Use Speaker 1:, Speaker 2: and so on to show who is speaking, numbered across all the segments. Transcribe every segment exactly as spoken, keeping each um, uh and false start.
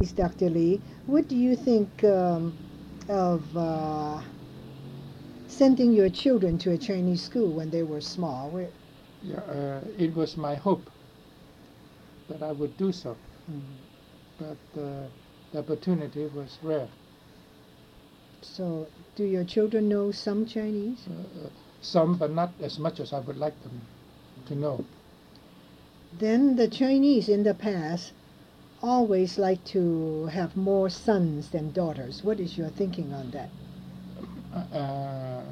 Speaker 1: Doctor Lee, what do you think um, of uh, sending your children to a Chinese school when they were small? Where,
Speaker 2: Yeah, uh, it was my hope that I would do so,
Speaker 1: Mhm.
Speaker 2: but uh, the opportunity was rare.
Speaker 1: So, do your children know some Chinese?
Speaker 2: Uh, some, but not as much as I would like them to know.
Speaker 1: Then the Chinese in the past always like to have more sons than daughters. What is your thinking on that?
Speaker 2: Uh,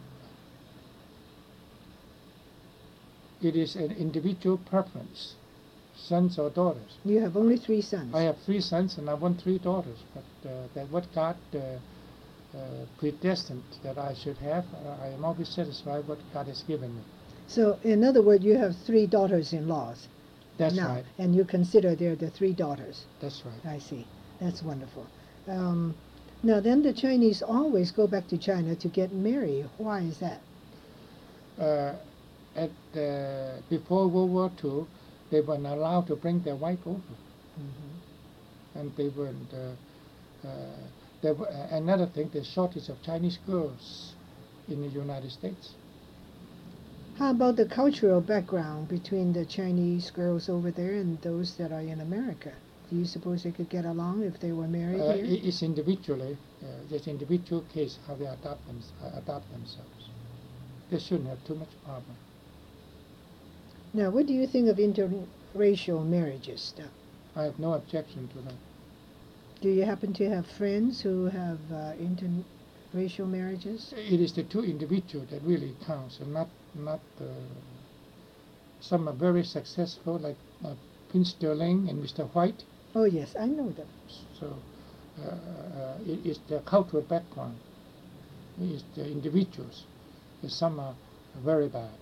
Speaker 2: it is an individual preference, sons or daughters.
Speaker 1: You have only three sons.
Speaker 2: I have three sons and I want three daughters, but uh, that what God uh, uh, predestined that I should have, uh, I am always satisfied what God has given me.
Speaker 1: So, in other words, you have three daughters-in-laws.
Speaker 2: That's
Speaker 1: now,
Speaker 2: right.
Speaker 1: And you consider they're the three daughters.
Speaker 2: That's right.
Speaker 1: I see. That's wonderful. Um, now, then the Chinese always go back to China to get married. Why is that?
Speaker 2: Uh, at uh, before World War Two, they weren't allowed to bring their wife over,
Speaker 1: Mm-hmm.
Speaker 2: and they weren't. Uh, uh, there were, uh, another thing, the shortage of Chinese girls in the United States.
Speaker 1: How about the cultural background between the Chinese girls over there and those that are in America? Do you suppose they could get along if they were married
Speaker 2: Uh,
Speaker 1: here?
Speaker 2: it- it's individually, uh, it's individual case how they adopt, them, uh, adopt themselves. They shouldn't have too much problem.
Speaker 1: Now, what do you think of interracial marriages? Doc?
Speaker 2: I have no objection to that.
Speaker 1: Do you happen to have friends who have uh, interracial marriages?
Speaker 2: It is the two individuals that really counts, and not not. Uh, some are very successful, like uh, Prince Sterling and Mister White.
Speaker 1: Oh, yes, I know them.
Speaker 2: So uh, uh, it is the cultural background. It is the individuals. Some are very bad.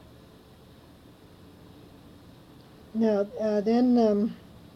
Speaker 1: Now, uh, then, um,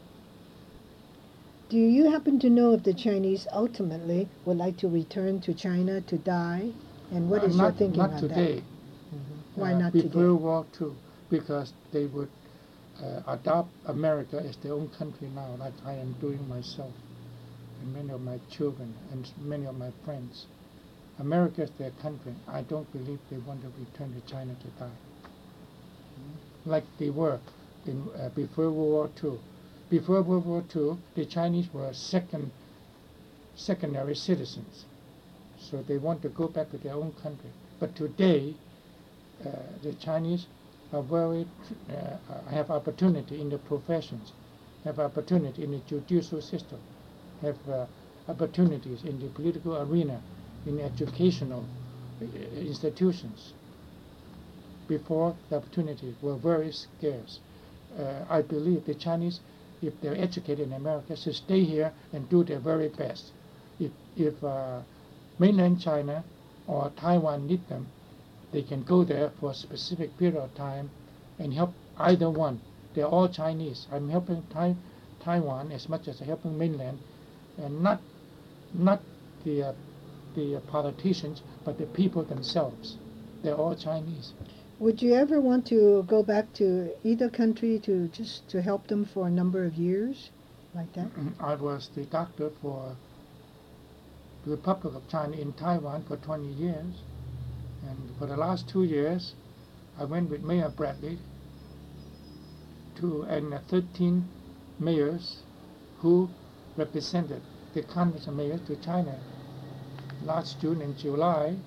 Speaker 1: do you happen to know if the Chinese ultimately would like to return to China to die? And what
Speaker 2: Uh,
Speaker 1: is
Speaker 2: not,
Speaker 1: your thinking
Speaker 2: not
Speaker 1: on
Speaker 2: today.
Speaker 1: that? Mm-hmm. Why
Speaker 2: uh,
Speaker 1: not
Speaker 2: before
Speaker 1: today?
Speaker 2: World War Two, because they would uh, adopt America as their own country now, like I am doing myself, and many of my children, and many of my friends. America is their country. I don't believe they want to return to China to die, like they were in uh, before World War Two. Before World War Two, the Chinese were second, secondary citizens, so they want to go back to their own country. But today, uh, the Chinese are very uh, have opportunity in the professions, have opportunity in the judicial system, have uh, opportunities in the political arena, in educational uh, institutions. Before, the opportunities were very scarce. Uh, I believe the Chinese, if they're educated in America, should stay here and do their very best. If, if uh, mainland China or Taiwan need them, they can go there for a specific period of time and help either one. They're all Chinese. I'm helping tai- Taiwan as much as I'm helping mainland, and not not the uh, the uh, politicians, but the people themselves. They're all Chinese.
Speaker 1: Would you ever want to go back to either country to just to help them for a number of years, like that?
Speaker 2: I was the doctor for the Republic of China in Taiwan for twenty years, and for the last two years, I went with Mayor Bradley to and uh, thirteen mayors who represented the Conference of Mayors to China last June and July. And,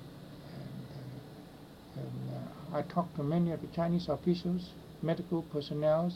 Speaker 2: uh, and uh, I talked to many of the Chinese officials, medical personnel,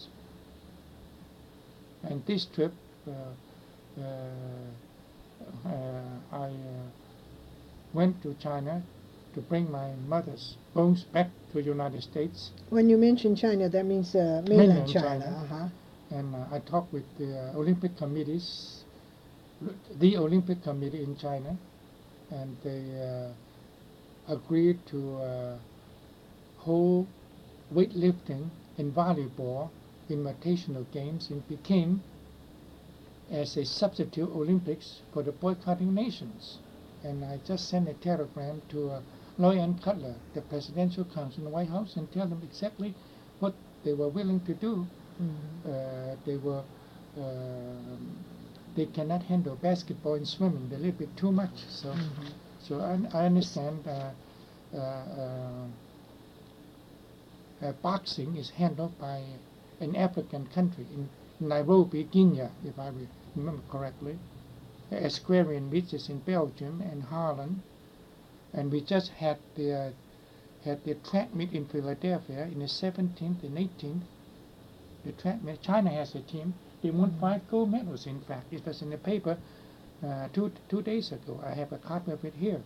Speaker 2: and this trip uh, uh, uh, I uh, went to China to bring my mother's bones back to the United States.
Speaker 1: When you mention China, that means uh, mainland,
Speaker 2: Mainland
Speaker 1: China.
Speaker 2: China.
Speaker 1: Uh-huh.
Speaker 2: And uh, I talked with the uh, Olympic committees, the Olympic Committee in China, and they uh, agreed to uh, hold weightlifting and volleyball invitational games in Peking as a substitute Olympics for the boycotting nations. And I just sent a telegram to uh, Lloyd N. Cutler, the presidential counsel in the White House, and tell them exactly what they were willing to do.
Speaker 1: Mm-hmm.
Speaker 2: Uh, they were uh, they cannot handle basketball and swimming. They're a little bit too much. So,
Speaker 1: Mhm.
Speaker 2: so I, I understand uh, uh, uh, uh, boxing is handled by an African country in Nairobi, Kenya, if I remember correctly. Asquarian, which is in Belgium and Holland, and we just had the uh, had the track meet in Philadelphia in the seventeenth and eighteenth. The track meet, China has a team. They won
Speaker 1: Mhm.
Speaker 2: five gold medals. In fact, it was in the paper uh, two two days ago. I have a copy of it here.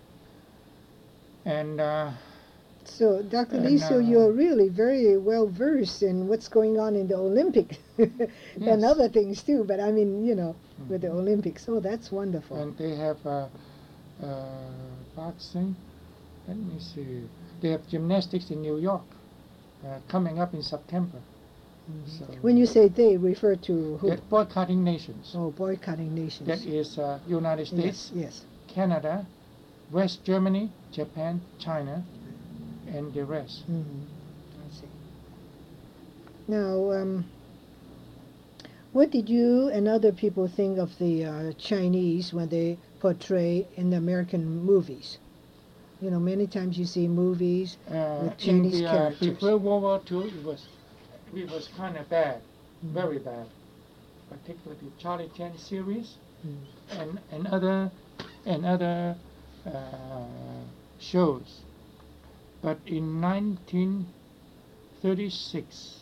Speaker 2: And uh,
Speaker 1: So, Doctor Lee,
Speaker 2: and,
Speaker 1: so
Speaker 2: uh,
Speaker 1: you're really very well versed in what's going on in the Olympics and
Speaker 2: Yes.
Speaker 1: other things too. But I mean, you know, with the
Speaker 2: Mhm.
Speaker 1: Olympics, oh, that's wonderful.
Speaker 2: and they have uh, uh, boxing. Let me see. They have gymnastics in New York uh, coming up in September.
Speaker 1: Mhm.
Speaker 2: So
Speaker 1: When you say they, refer to who?
Speaker 2: that boycotting nations.
Speaker 1: Oh, boycotting nations.
Speaker 2: That is uh, United States,
Speaker 1: Yes, yes.
Speaker 2: Canada, West Germany, Japan, China, and the rest.
Speaker 1: Mhm. I see. Now, um, what did you and other people think of the uh, Chinese when they portray in the American movies? You know, many times you see movies
Speaker 2: Uh,
Speaker 1: with
Speaker 2: in
Speaker 1: Chinese
Speaker 2: the, uh,
Speaker 1: characters.
Speaker 2: before World War Two, it was it was kind of bad,
Speaker 1: Mhm.
Speaker 2: very bad, particularly Charlie Chan series
Speaker 1: Mm.
Speaker 2: and and other and other uh, shows. But in nineteen thirty-six,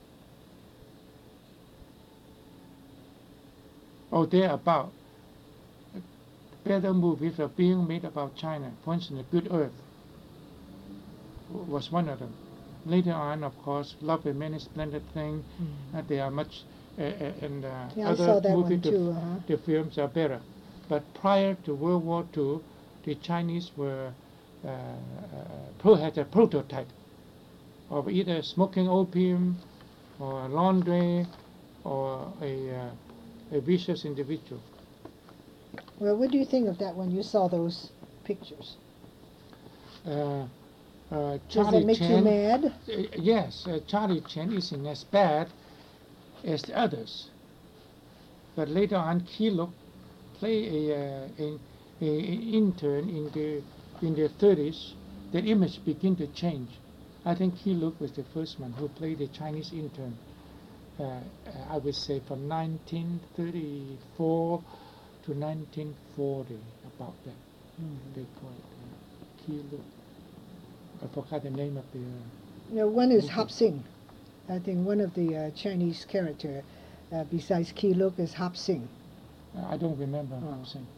Speaker 2: or thereabout, better movies are being made about China. For instance, The Good Earth was one of them. Later on, of course, Love and Many Splendid Things.
Speaker 1: Mm.
Speaker 2: Uh, they are much, uh, uh, and uh,
Speaker 1: Yeah, I
Speaker 2: other
Speaker 1: saw that
Speaker 2: movie
Speaker 1: one
Speaker 2: the,
Speaker 1: too. Uh-huh.
Speaker 2: the films are better. But prior to World War Two, the Chinese were uh, uh, pro had a prototype of either smoking opium or laundry or a, uh, a vicious individual.
Speaker 1: Well, what do you think of that when you saw those pictures?
Speaker 2: Uh, uh,
Speaker 1: Does
Speaker 2: Charlie
Speaker 1: it make
Speaker 2: Chan,
Speaker 1: you mad?
Speaker 2: Uh, yes, uh, Charlie Chan isn't as bad as the others. But later on, Keeluk played a, uh, a, a, a intern in the in the thirties. The image began to change. I think Keeluk was the first one who played the Chinese intern. Uh, uh, I would say from nineteen thirty-four to nineteen forty, about that.
Speaker 1: Mhm.
Speaker 2: They call it uh, Keeluk. I forgot the name of the. Uh,
Speaker 1: No, one is
Speaker 2: movie.
Speaker 1: Hop Sing. I think one of the uh, Chinese character, uh, besides Ki Luk, is Hop Sing.
Speaker 2: I don't remember.
Speaker 1: Oh.
Speaker 2: I'm saying.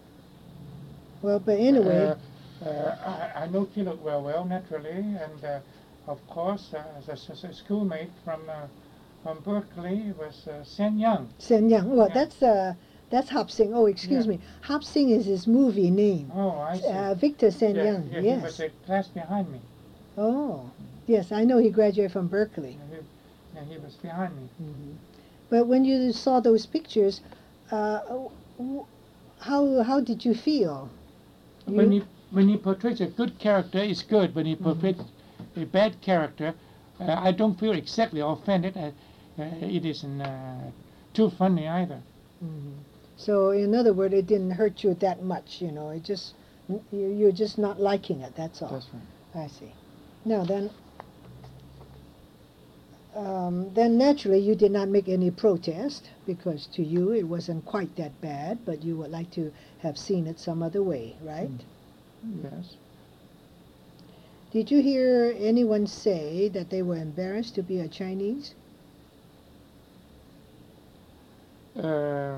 Speaker 1: Well, but anyway,
Speaker 2: Uh, uh, I, I know Keeluk well, well, naturally, and uh, of course, uh, as, a, as a schoolmate from uh, from Berkeley was uh, Sen Yang.
Speaker 1: Sen Yang. Well,
Speaker 2: Yeah.
Speaker 1: that's uh, that's Hop Sing. Oh, excuse
Speaker 2: Yeah.
Speaker 1: me. Hop Sing is his movie name.
Speaker 2: Oh, I see.
Speaker 1: Uh, Victor Sen
Speaker 2: yeah,
Speaker 1: Yang.
Speaker 2: yeah,
Speaker 1: Yes.
Speaker 2: he was a class behind me.
Speaker 1: Oh, yes. I know he graduated from Berkeley.
Speaker 2: Yeah, he, yeah, he was behind me.
Speaker 1: Hmm. But when you saw those pictures, uh, w- how how did you feel?
Speaker 2: When
Speaker 1: You-
Speaker 2: he when he portrays a good character, it's good. When he
Speaker 1: Mhm.
Speaker 2: portrays a bad character, uh, I don't feel exactly offended. Uh, uh, it isn't uh, too funny either.
Speaker 1: Mhm. So, in other words, it didn't hurt you that much, you know. It just you- you're just not liking it. That's all.
Speaker 2: That's right.
Speaker 1: I see. Now then, um, then naturally you did not make any protest because to you it wasn't quite that bad, but you would like to have seen it some other way, right?
Speaker 2: Mm. Yes.
Speaker 1: Did you hear anyone say that they were embarrassed to be a Chinese?
Speaker 2: Uh,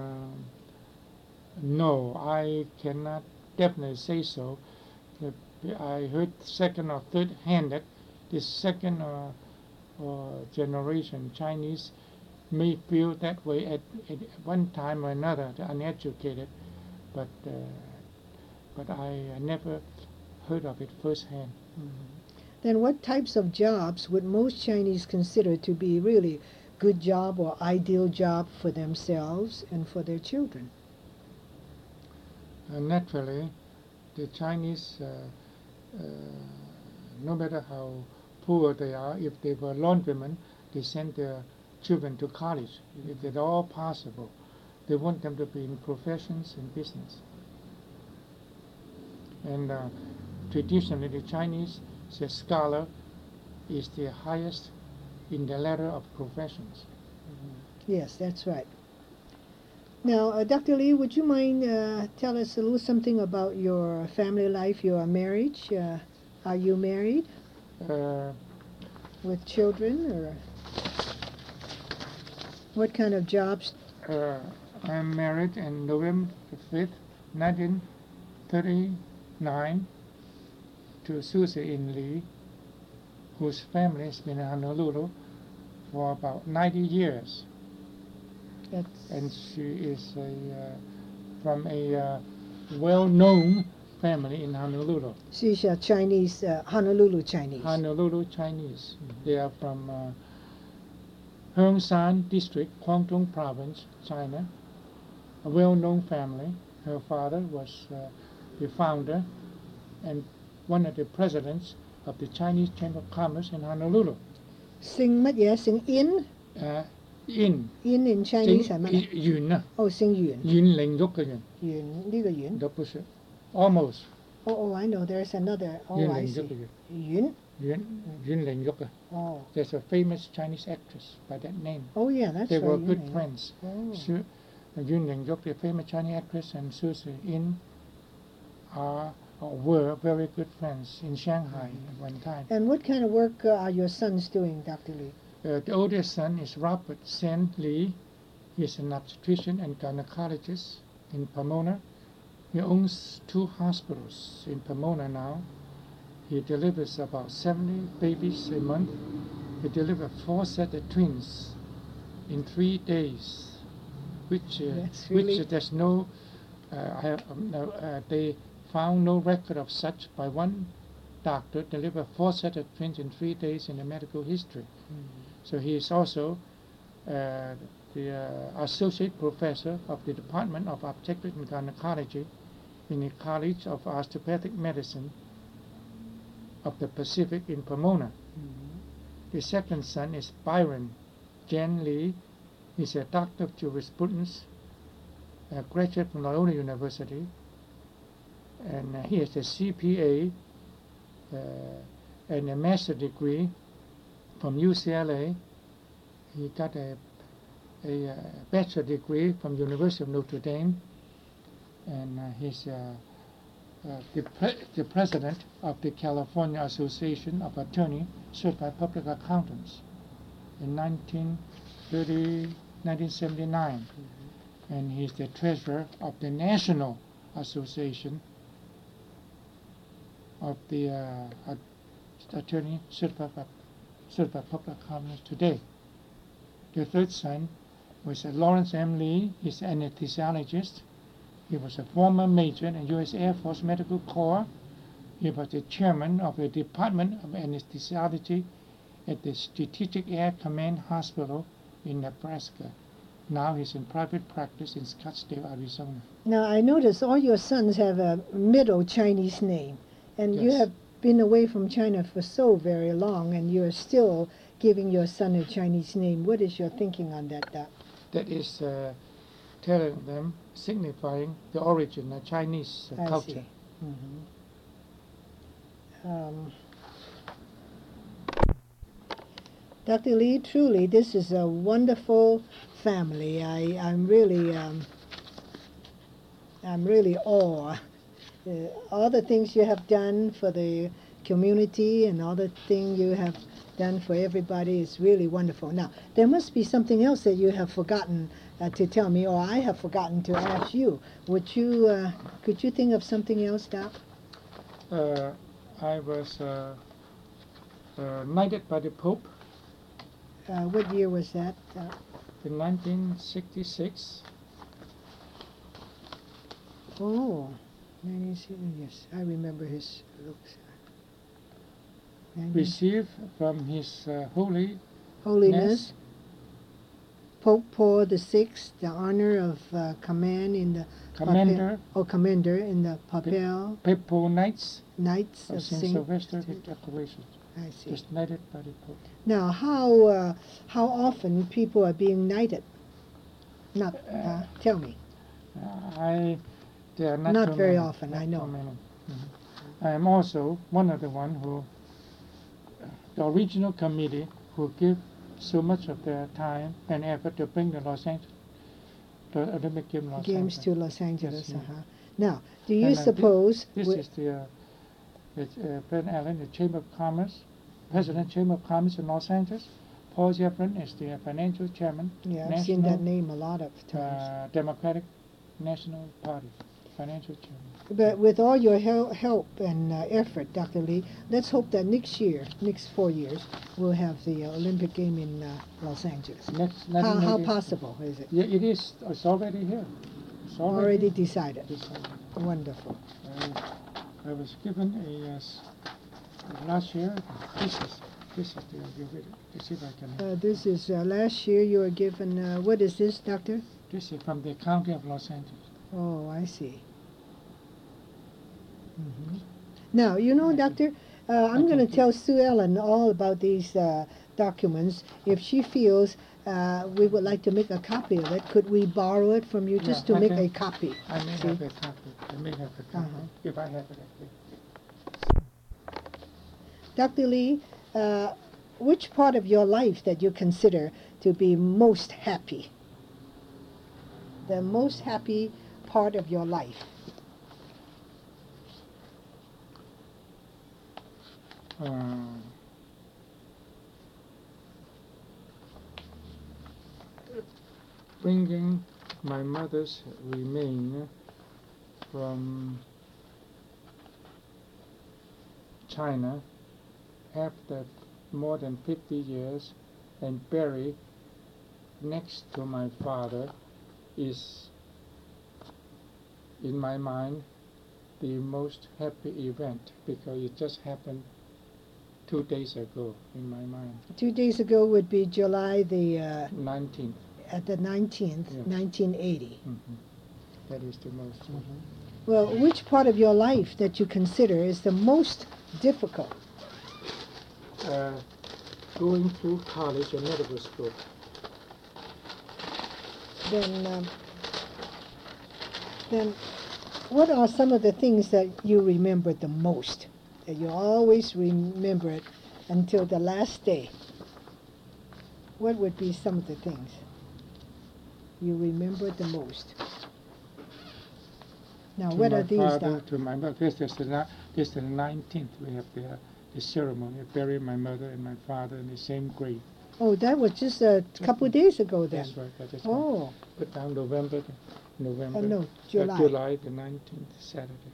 Speaker 2: no, I cannot definitely say so. Uh, I heard second or third hand that the second or, or generation Chinese may feel that way at, at one time or another, the uneducated, but uh, but I, I never heard of it firsthand.
Speaker 1: Then what types of jobs would most Chinese consider to be really good job or ideal job for themselves and for their children?
Speaker 2: Uh, naturally, the Chinese, uh, uh, no matter how poor they are, if they were laundrymen, they send their children to college, if at all possible. They want them to be in professions and business. And uh, traditionally, the Chinese, the scholar is the highest in the ladder of professions.
Speaker 1: Yes, that's right. Now, uh, Doctor Lee, would you mind uh, tell us a little something about your family life, your marriage? Uh, are you married
Speaker 2: Uh,
Speaker 1: with children, or what kind of jobs?
Speaker 2: uh, I'm married on November fifth, nineteen thirty-nine to Susie In Lee, whose family has been in Honolulu for about ninety years.
Speaker 1: That's
Speaker 2: And she is a, uh, from a uh, well-known family in Honolulu.
Speaker 1: she's a Chinese, uh, Honolulu Chinese.
Speaker 2: Honolulu Chinese. They are from uh, Heungshan District, Guangdong Province, China. A well-known family. Her father was uh, the founder and one of the presidents of the Chinese Chamber of Commerce in Honolulu.
Speaker 1: 姓乜嘢？姓 In
Speaker 2: Uh, in
Speaker 1: In in Chinese 係乜嘢？
Speaker 2: Yun 啊，
Speaker 1: 哦，姓袁，
Speaker 2: Yun 靈喐嘅人，
Speaker 1: 袁呢個袁。
Speaker 2: 都不是 almost
Speaker 1: Oh, oh, I know. There's another. Oh,
Speaker 2: 袁
Speaker 1: I
Speaker 2: 靈喐
Speaker 1: see.
Speaker 2: 嘅人，
Speaker 1: 袁。
Speaker 2: Yun Yun 靈喐啊。
Speaker 1: Oh.
Speaker 2: There's a famous Chinese actress by that name.
Speaker 1: Oh, yeah, that's
Speaker 2: They
Speaker 1: right.
Speaker 2: were
Speaker 1: Yun
Speaker 2: good
Speaker 1: Ling.
Speaker 2: friends.
Speaker 1: Oh.
Speaker 2: Su- Yun Ling Yuk, the famous Chinese actress, and Susie In are or were very good friends in Shanghai at one time.
Speaker 1: And what kind of work uh, are your sons doing, Doctor Lee?
Speaker 2: Uh, the oldest son is Robert Sen Lee. He's an obstetrician and gynecologist in Pomona. He owns two hospitals in Pomona now. He delivers about seventy babies a month. He delivered four sets of twins in three days, which uh,
Speaker 1: That's really-
Speaker 2: which there's no, uh, I, um, no uh, they found no record of such by one doctor deliver four sets of twins in three days in the medical history. So he is also uh, the uh, associate professor of the Department of Obstetrics and Gynecology in the College of Osteopathic Medicine of the Pacific in Pomona. The second son is Byron Jen Lee. He's a doctor of jurisprudence, a graduate from Loyola University, and uh, he has a C P A uh, and a master's degree from U C L A. He got a, a, uh bachelor degree from University of Notre Dame, and uh, he's uh, uh, the, pre- the president of the California Association of Attorney Certified Public Accountants in nineteen thirty, nineteen seventy-nine, and he's the treasurer of the National Association of the uh, Attorney Certified, Certified Public Accountants today. The third son was uh, Lawrence M. Lee. He's an anesthesiologist. He was a former major in the U S Air Force Medical Corps. He was the chairman of the Department of Anesthesiology at the Strategic Air Command Hospital in Nebraska. Now he's in private practice in Scottsdale, Arizona.
Speaker 1: Now, I notice all your sons have a middle Chinese name, and you
Speaker 2: Yes.
Speaker 1: have been away from China for so very long, and you're still giving your son a Chinese name. What is your thinking on that, Doc?
Speaker 2: That is uh, telling them, signifying the origin of Chinese uh,
Speaker 1: I
Speaker 2: culture.
Speaker 1: see. Mhm. Um, Doctor Lee, truly, this is a wonderful family. I, I'm really, um, I'm really awe. Uh, all the things you have done for the community and all the things you have done for everybody is really wonderful. Now, there must be something else that you have forgotten uh, to tell me, or I have forgotten to ask you. Would you, uh, could you think of something else, Doc?
Speaker 2: Uh, I was uh, uh, knighted by the Pope
Speaker 1: Uh, what year was that? Uh,
Speaker 2: in nineteen sixty-six.
Speaker 1: oh, nineteen sixty, yes, I remember his looks. nineteen
Speaker 2: Received from His uh, Holy
Speaker 1: Holiness, Pope Paul the Sixth, the honor of uh, command in the
Speaker 2: Commander,
Speaker 1: Papal, oh, commander in the Papal
Speaker 2: Papal Knights
Speaker 1: Knights
Speaker 2: of
Speaker 1: of
Speaker 2: Saint
Speaker 1: Saint.
Speaker 2: Sylvester with decorations.
Speaker 1: I see.
Speaker 2: Just knighted by the Pope.
Speaker 1: Now, how uh, how often people are being knighted? Not, uh, tell me.
Speaker 2: Uh, I, there are not,
Speaker 1: Not
Speaker 2: too
Speaker 1: very
Speaker 2: many,
Speaker 1: often,
Speaker 2: not
Speaker 1: I
Speaker 2: too
Speaker 1: know.
Speaker 2: many. Mhm. I am also one of the one who, the original committee who give so much of their time and effort to bring the Los Angeles, the Olympic Games Los
Speaker 1: Games
Speaker 2: Angeles.
Speaker 1: to Los Angeles.
Speaker 2: Yes, me.
Speaker 1: Uh-huh. Now, do you
Speaker 2: And, uh, thi-
Speaker 1: suppose?
Speaker 2: This
Speaker 1: wi-
Speaker 2: is the, uh, it's, uh, Ben Allen, the Chamber of Commerce, President Chamber of Commerce in Los Angeles. Paul Jeffrin is the uh, financial chairman,
Speaker 1: yeah, I've seen that
Speaker 2: National
Speaker 1: name a lot of times.
Speaker 2: uh, Democratic National Party, financial chairman.
Speaker 1: But with all your hel- help and uh, effort, Doctor Lee, let's hope that next year, next four years, we'll have the uh, Olympic game in uh, Los Angeles.
Speaker 2: Next,
Speaker 1: How, how
Speaker 2: nineteen eighty
Speaker 1: possible is it?
Speaker 2: Yeah, it is. It's already here. It's already,
Speaker 1: Already decided.
Speaker 2: decided.
Speaker 1: Wonderful.
Speaker 2: I, I was given a uh, s- last year. This is this is the you read it. Let's see if I can.
Speaker 1: Uh, this is uh, last year you were given, uh, what is this, Doctor?
Speaker 2: This is from the County of Los Angeles.
Speaker 1: Oh, I see. hmm Now, you know,
Speaker 2: Okay.
Speaker 1: Doctor, uh, I'm
Speaker 2: Okay,
Speaker 1: going to
Speaker 2: okay.
Speaker 1: tell Sue Ellen all about these uh, documents. If she feels uh, we would like to make a copy of it, could we borrow it from you just
Speaker 2: Yeah,
Speaker 1: to
Speaker 2: I
Speaker 1: make
Speaker 2: can-
Speaker 1: a copy?
Speaker 2: I may
Speaker 1: See?
Speaker 2: have a copy. I may have a copy.
Speaker 1: Uh-huh.
Speaker 2: If I have it, I think.
Speaker 1: Doctor Lee, uh, which part of your life that you consider to be most happy? The most happy part of your life?
Speaker 2: Um, bringing my mother's remain from China after more than fifty years and buried next to my father is, in my mind, the most happy event because it just happened two days ago in my mind,
Speaker 1: Two days ago would be July the uh,
Speaker 2: nineteenth.
Speaker 1: at the nineteenth,
Speaker 2: Yes.
Speaker 1: nineteen eighty.
Speaker 2: Mm-hmm. That is the most.
Speaker 1: Well, which part of your life that you consider is the most difficult?
Speaker 2: Uh, going through college and medical school.
Speaker 1: Then, um, then, what are some of the things that you remember the most? That you always remember it until the last day. What would be some of the things you remember the most? Now,
Speaker 2: To
Speaker 1: what
Speaker 2: my
Speaker 1: are these?
Speaker 2: father,
Speaker 1: Doc?
Speaker 2: to my mother. This is the ni- this is the nineteenth. We have the uh, the ceremony. I buried my mother and my father in the same grave.
Speaker 1: Oh, that was just a couple days ago then.
Speaker 2: That's right. I just
Speaker 1: Oh,
Speaker 2: put down November, November.
Speaker 1: oh no,
Speaker 2: uh,
Speaker 1: July,
Speaker 2: July the nineteenth, Saturday.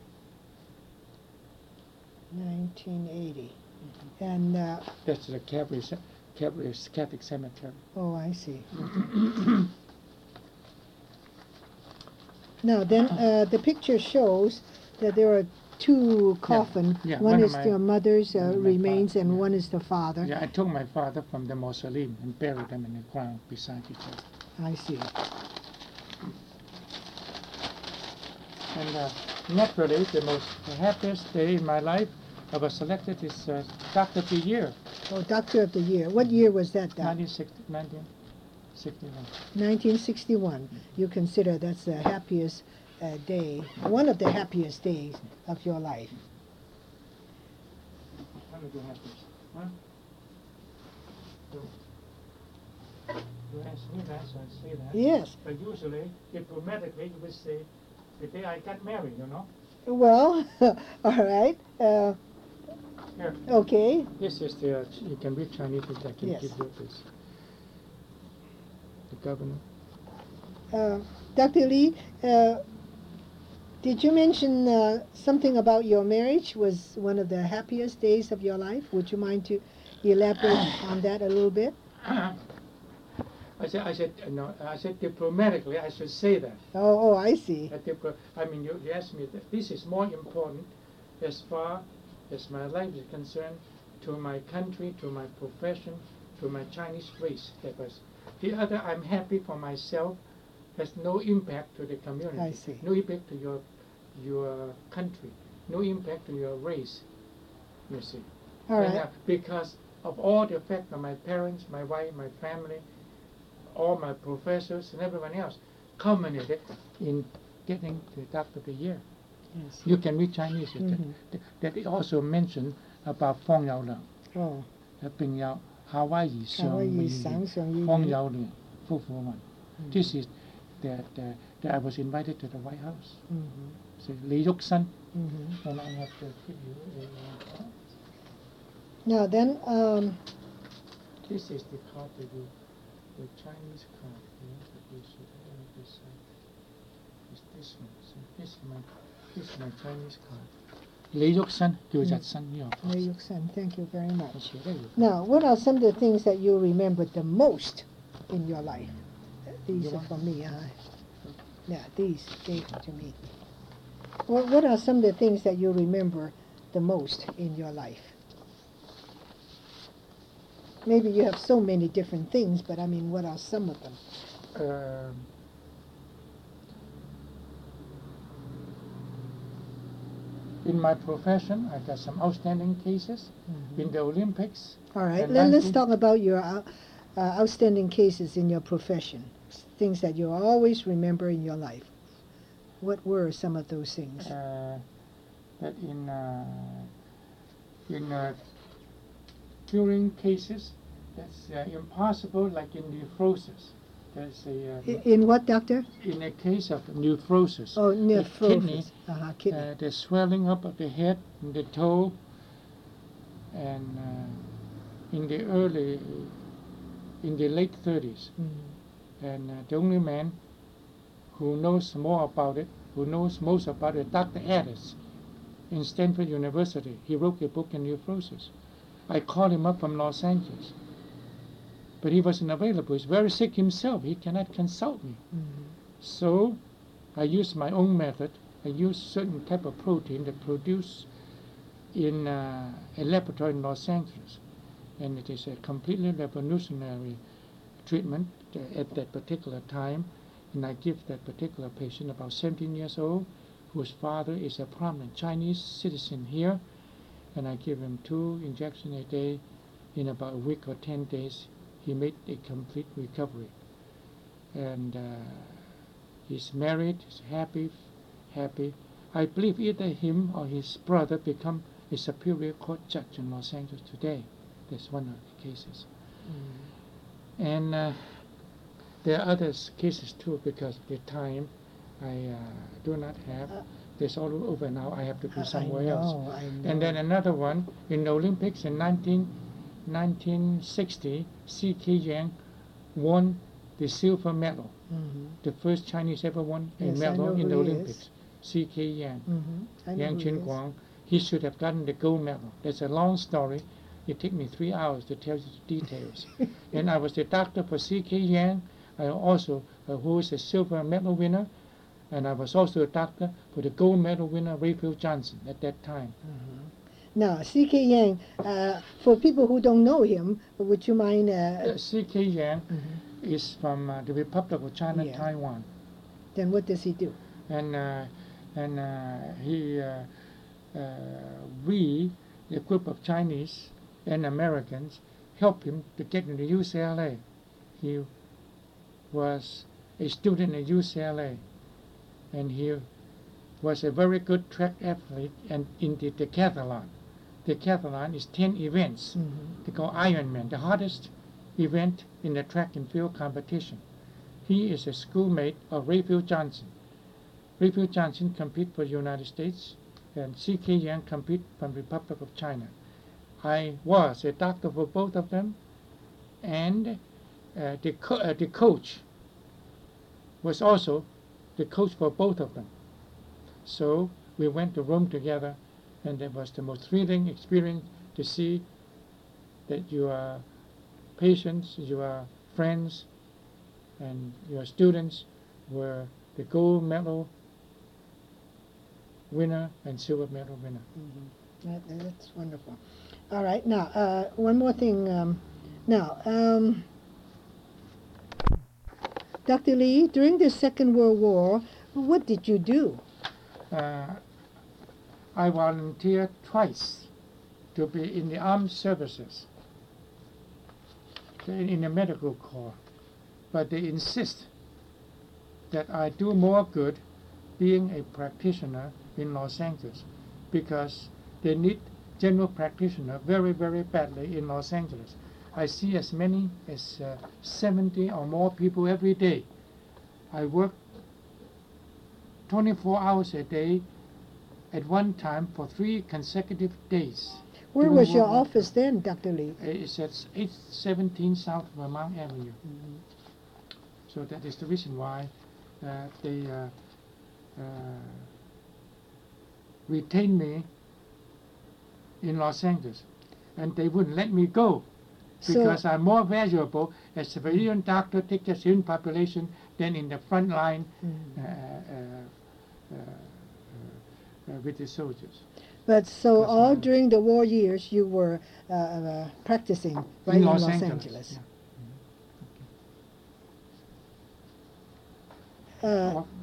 Speaker 1: nineteen eighty. And, uh,
Speaker 2: That's the Catholic, ce- Catholic, Catholic cemetery.
Speaker 1: oh, I see. Now, then, uh, the picture shows that there are two coffins.
Speaker 2: yeah,
Speaker 1: One
Speaker 2: one of
Speaker 1: is
Speaker 2: my-
Speaker 1: your mother's
Speaker 2: one
Speaker 1: uh,
Speaker 2: of my
Speaker 1: remains,
Speaker 2: father,
Speaker 1: and
Speaker 2: yeah.
Speaker 1: one is the father.
Speaker 2: Yeah, I took my father from the mausoleum and buried them in the ground beside each other.
Speaker 1: I see.
Speaker 2: And uh, naturally, the most the happiest day in my life, I was selected as uh, Doctor of the Year,
Speaker 1: Oh, Doctor of the Year. What year was that, Doc?
Speaker 2: nineteen sixty, nineteen sixty-one.
Speaker 1: nineteen sixty-one. You consider that's the happiest uh, day, one of the happiest days of your life.
Speaker 2: Let me do happiest. Huh? You, you asked me that, so I say that.
Speaker 1: Yes.
Speaker 2: But usually, diplomatically, you would say, the day I got married, you know?
Speaker 1: Well, all right. Uh,
Speaker 2: Here,
Speaker 1: okay.
Speaker 2: this is the, uh, you can read Chinese, I can
Speaker 1: Yes.
Speaker 2: give you this. The governor.
Speaker 1: Uh, Doctor Lee, uh, did you mention uh, something about your marriage was one of the happiest days of your life? Would you mind to elaborate on that a little bit?
Speaker 2: I said, I said, uh, no, I said diplomatically, I should say that.
Speaker 1: Oh, oh, I see.
Speaker 2: That diplo- I mean, you, you asked me that this is more important as far as my life is concerned to my country, to my profession, to my Chinese race. That was the other. I'm happy for myself. Has no impact to the community.
Speaker 1: I see.
Speaker 2: No impact to your your country. No impact to your race. You see.
Speaker 1: All
Speaker 2: And,
Speaker 1: right.
Speaker 2: uh, because of all the effect of my parents, my wife, my family, all my professors and everyone else culminated in getting the Doctor of the Year.
Speaker 1: Yes.
Speaker 2: You can read Chinese.
Speaker 1: Mhm.
Speaker 2: That, that it also mentioned about Fong Yao Leng.
Speaker 1: Oh,
Speaker 2: 並有夏威夷上
Speaker 1: 夏威夷
Speaker 2: 面
Speaker 1: 省上議院。
Speaker 2: 方有聯夫婦問。
Speaker 1: Mhm.
Speaker 2: This is that, uh, that I was invited to the White House.
Speaker 1: Mhm.
Speaker 2: So Li Yuk-sen,
Speaker 1: Mhm.
Speaker 2: and I have to give you a. Uh,
Speaker 1: Now then, um,
Speaker 2: this is the card that you, the Chinese card. You have to do so. This, uh, is this one. So this is my, this is my Chinese card. Li Yuk-sen, 叫日新呢個。
Speaker 1: Lee Yuk-sen, thank you very
Speaker 2: 我
Speaker 1: much.
Speaker 2: 寫得要。
Speaker 1: Now, what are some of the things that you remember the most in your life? These
Speaker 2: You
Speaker 1: are
Speaker 2: want-
Speaker 1: for me, huh? Yeah, these gave to me. What, what are some of the things that you remember the most in your life? Maybe you have so many different things, but I mean, what are some of them?
Speaker 2: Um, in my profession, I got some outstanding cases. In the Olympics.
Speaker 1: All right,
Speaker 2: and
Speaker 1: let, let's
Speaker 2: nineteen
Speaker 1: talk about your out- uh, outstanding cases in your profession, s- things that you always remember in your life. What were some of those things?
Speaker 2: Uh, that in uh, in uh, curing cases that's uh, impossible, like in nephrosis. There's a uh,
Speaker 1: I- In what, doctor?
Speaker 2: in a case of nephrosis.
Speaker 1: Oh,
Speaker 2: the kidney,
Speaker 1: nephrosis. Uh-huh, kidney.
Speaker 2: uh, the swelling up of the head and the toe, and uh, in the early, in the late thirties,
Speaker 1: Mhm.
Speaker 2: and uh, the only man who knows more about it, who knows most about it, Doctor Addis, in Stanford University. He wrote a book on nephrosis. I called him up from Los Angeles, but he wasn't available. He's very sick himself. He cannot consult me.
Speaker 1: Mhm.
Speaker 2: So I used my own method. I used certain type of protein that produce in uh, a laboratory in Los Angeles, and it is a completely revolutionary treatment uh, at that particular time. And I give that particular patient, about seventeen years old, whose father is a prominent Chinese citizen here, and I give him two injections a day. In about a week or ten days, he made a complete recovery. And uh, he's married, he's happy, happy. I believe either him or his brother become a Superior Court judge in Los Angeles today. That's one of the cases.
Speaker 1: Mhm.
Speaker 2: And uh, there are other cases too, because of the time I uh, do not have.
Speaker 1: Uh,
Speaker 2: It's all over now. I have to be
Speaker 1: I-
Speaker 2: somewhere
Speaker 1: I know,
Speaker 2: else.
Speaker 1: I know.
Speaker 2: And then another one in the Olympics in nineteen, nineteen sixty, C K Yang won the silver medal.
Speaker 1: Mhm.
Speaker 2: The first Chinese ever won a
Speaker 1: Yes, I
Speaker 2: medal
Speaker 1: know
Speaker 2: in the
Speaker 1: who he is.
Speaker 2: Olympics. C K Yang.
Speaker 1: Mhm. I know
Speaker 2: Yang
Speaker 1: who he
Speaker 2: Chen
Speaker 1: is.
Speaker 2: Guang. He should have gotten the gold medal. That's a long story. It took me three hours to tell you the details. And I was the doctor for C K Yang. I also, uh, who is a silver medal winner, and I was also a doctor for the gold medal winner, Rayfield Johnson, at that time.
Speaker 1: Mhm. Now, C K Yang, uh, for people who don't know him, would you mind? Uh,
Speaker 2: Uh, C K Yang
Speaker 1: Mhm.
Speaker 2: is from uh, the Republic of China,
Speaker 1: Yeah.
Speaker 2: Taiwan,
Speaker 1: Then what does he do?
Speaker 2: and uh, and uh, he, uh, uh, we, a group of Chinese and Americans, helped him to get into U C L A. He was a student at U C L A, and he was a very good track athlete, and in the decathlon. Decathlon is ten events.
Speaker 1: Mhm.
Speaker 2: They call Ironman, the hardest event in the track and field competition. He is a schoolmate of Rayfield Johnson. Rayfield Johnson compete for the United States, and C K Yang compete from Republic of China. I was a doctor for both of them, and uh, the, co- uh, the coach was also the coach for both of them. So we went to Rome together, and it was the most thrilling experience to see that your patients, your friends, and your students were the gold medal winner and silver medal winner.
Speaker 1: Mhm. That, that's wonderful. All right, now, uh, one more thing. Um, now, um, Doctor Lee, during the Second World War, what did you do?
Speaker 2: Uh, I volunteered twice to be in the armed services, in in the medical corps. but they insist that I do more good being a practitioner in Los Angeles, because they need general practitioner very, very badly in Los Angeles. I see as many as uh, seventy or more people every day. I work twenty-four hours a day at one time for three consecutive days.
Speaker 1: Where
Speaker 2: doing
Speaker 1: was your
Speaker 2: work.
Speaker 1: office then, Doctor Lee?
Speaker 2: It's at eight seventeen South Vermont Avenue.
Speaker 1: Mm-hmm.
Speaker 2: So that is the reason why uh, they uh, uh, retained me in Los Angeles, and they wouldn't let me go because
Speaker 1: So,
Speaker 2: I'm more valuable as a civilian doctor, take the civilian population, than in the front line
Speaker 1: Mhm.
Speaker 2: uh, uh, uh, uh, uh, with the soldiers.
Speaker 1: but so
Speaker 2: That's
Speaker 1: all
Speaker 2: my-
Speaker 1: during the war years you were uh, uh, practicing right in Los, Angeles.
Speaker 2: Yeah.
Speaker 1: Uh,
Speaker 2: Of-